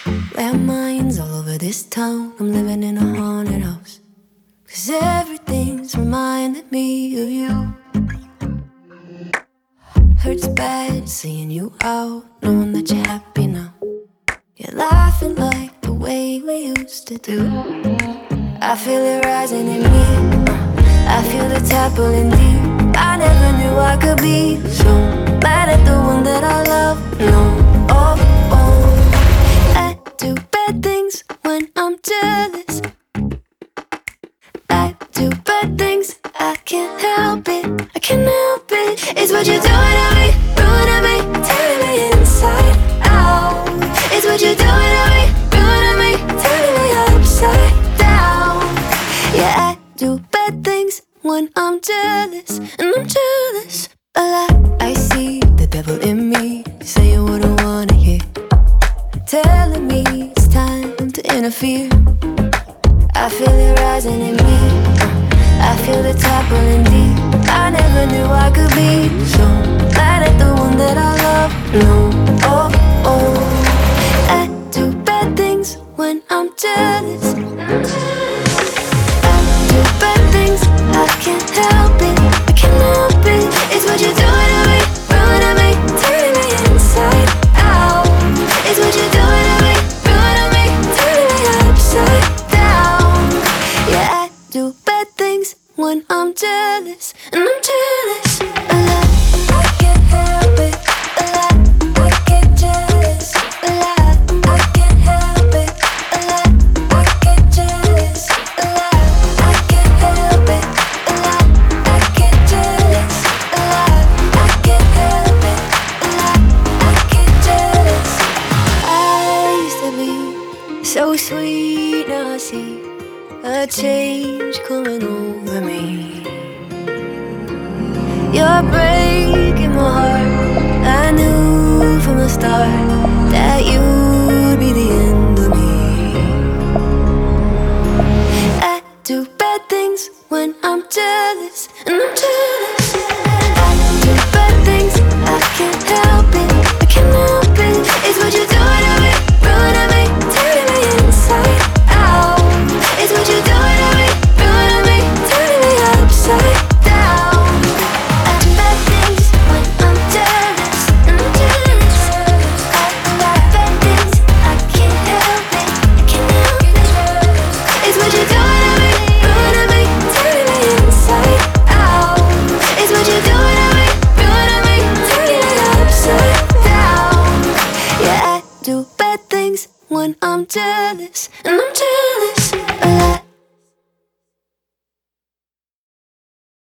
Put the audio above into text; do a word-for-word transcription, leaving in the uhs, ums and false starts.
Landmines all over this town. I'm living in a haunted house, 'cause everything's reminding me of you. Hurts bad seeing you out, knowing that you're happy now. You're laughing like the way we used to do. I feel it rising in me, I feel the tap pulling deep. I never knew I could be so mad at the one that I love. No, oh, oh. I do bad things when I'm jealous. I do bad things, I can't help it, I can't help it. It's what you're doing to me, ruining me, tearing me inside out. It's what you're doing to me, ruining me, turning me upside down. Yeah, I do bad things when I'm jealous, and I'm jealous a lot. I see the devil in me, saying what I wanna hear, telling me it's time to interfere. I feel it rising in me, I feel the tap pulling deep. I never knew I could be so mad at the one that I love. No, oh, oh. I do bad things when I'm jealous. I do bad things, I can't help it, I can't help it. It's what you're doing to me, ruining me, turning me inside out. It's what you're doing to me, ruining me, turning me upside down. Yeah, I do bad things when I'm jealous, and I'm jealous a lot. I can't help it, a lot. I get jealous a lot. I can't help it, a lot. I get jealous a lot. I can't help it, a lot. I get jealous a lot. I can't help it, a lot. I get jealous. I used to be so sweet, now I see a change coming over me. You're breaking my heart. I knew from the start that you'd be the end of me. I do bad things when I'm jealous, and I'm jealous. I do bad things, I can't help it, I can't help it. It's what you're doing to me, ruining me, turning me inside out. It's what you're doing to me, ruining me, turning me upside down. I do bad things when I'm jealous, and I'm jealous. I do bad things, I can't help it, I can't help it. It's what you're doing to me, ruining me, turning me inside out. It's what you're doing to me, ruining me, turning me upside down. Yeah, I do bad things when I'm jealous, and I'm jealous.